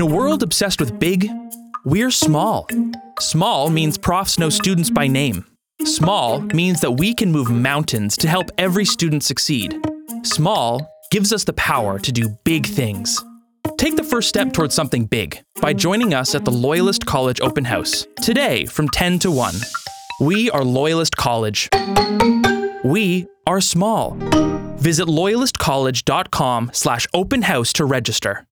In a world obsessed with big, we're small. Small means profs know students by name. Small means that we can move mountains to help every student succeed. Small gives us the power to do big things. Take the first step towards something big by joining us at the Loyalist College Open House today from 10 to 1. We are Loyalist College. We are small. Visit loyalistcollege.com/open house to register.